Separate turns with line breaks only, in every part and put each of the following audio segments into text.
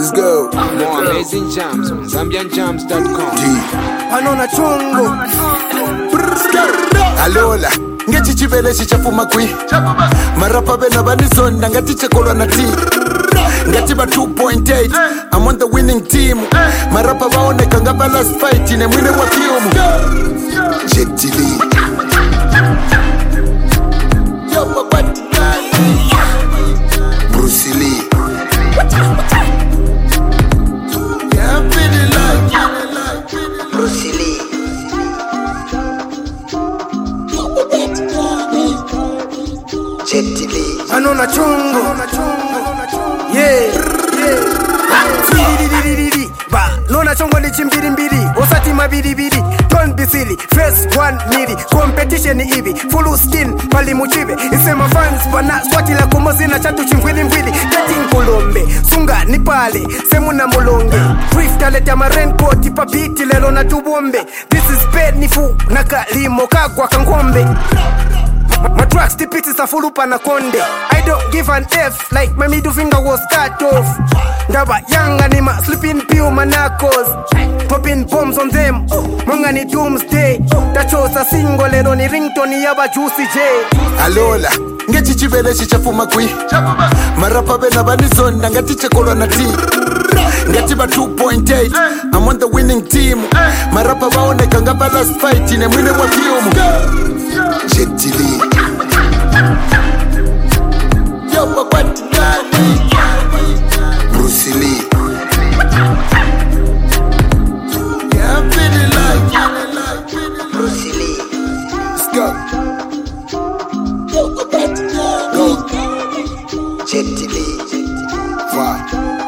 Let's go.
More amazing jams on ZambianJams.com.
Anona chungu. Alola. Ngechi chivele chichafuma kwi. Marapa bena banisonda ngati chekolwa na tea. Ngati ba 2.8. I'm on the winning team. Marapa baoneka ngaba last fight ine mwine wa kiumu. Jetili. Yo papati. Bruce Lee. Yeah, I'm feeling like Bruce Lee. Jetili. Anona chungu. Yeah. Ba, nona chongo ni chimbiri mbiri. Osati mabiri biri. Don't be silly. Face 1 mili. Competition hivi. Full skin. Pali muchibe. Isema fans bana swati la kumozi na chatu chimwili mwili. Getting kulombe. Sunga ni pale. Semu na molonge. Drift alete ama raincoat. Papiti lelo na tubombe. This is bad nifu. Naka limo kagwa kangombe. My tracks depicts a full up and a conde. I don't give an F like my middle finger was cut off. Ndaba young anima sleeping pill manacos. Popping bombs on them. Mangani doomsday. Tachosa single lero ni ringtone yaba Juicy J. Alola. Ngechi chivele chichafuma kwi. Marapa bena banisonda ngati chekolwa na tea. Ngati ba 2.8. I'm on the winning team. Marapa baoneka ngaba last fight ine mwine wa kiumu. Jetili. Yo papati. Bruce Lee. Yeah, I'm feeling like Bruce Lee. Let's go. Yo papati. Go. Jetili. Wow.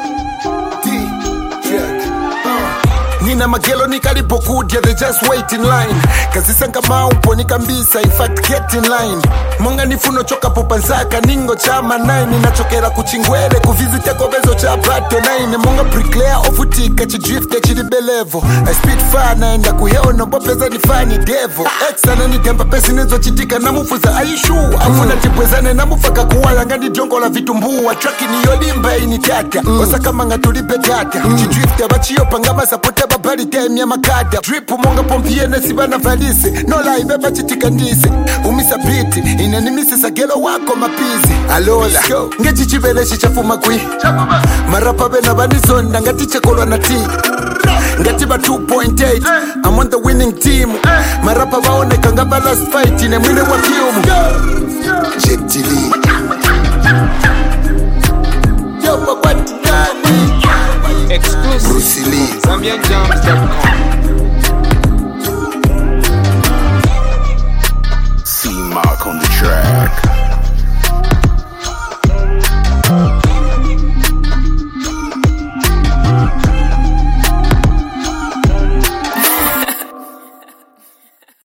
Nina magelo nikalipokudia, they just wait in line. Kazisanga maupo nikambisa, in fact get in line. Monga nifuno choka popanzaka, ningo chama 9. Ninachokera kuchingwele, kuvizite kobezo cha bato 9. Monga bricklayer ofutika, chidrifte chidibelevo. I speed far naenda kuheono, bopeza nifani devo. Exana nitemba pesi nizo chitika na mufuza aishu. Afuna tipwezane na mufaka kuwala ngani jongo la vitumbua. Traki ni yolimba initata, osaka manga tulipe data. Chidrifte bachiyo pangama sapote bali time ya makada. Drip monga pompie nesiba na valise. No lie beba chitika ndise. Umisa biti inanimisi sagelo wako mapizi. Alola ngechi chivele chichafuma kwi. Marapa bena banisonda ngati chekolwa na tea. Ngati ba 2.8. I'm on the winning team. Marapa baoneka ngaba last fight ine mwine wa kiumu. Jetili. Yo papati.
Exclusive
Bruce Lee.
ZambianJams.com.